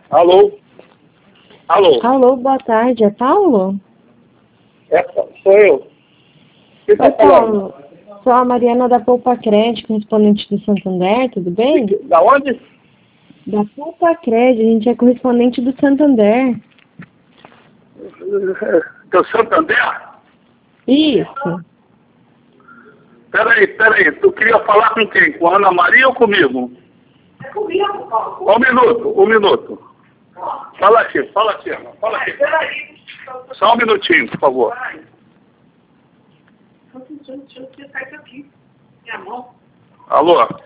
Alô? Alô? Alô, boa tarde, é Paulo? Sou eu. Quem tá Oi, falando? Paulo. Sou a Mariana da Poupa Crédito, correspondente do Santander, tudo bem? Da onde? Da Poupa Crédito, a gente é correspondente do Santander. Do Santander? Isso. Peraí. Tu queria falar com quem? Com a Ana Maria ou comigo? É comigo, Paulo. Um minuto. Fala aqui. Peraí. Só um minutinho, por favor. Deixa eu pegar isso aqui. Minha mão. Alô?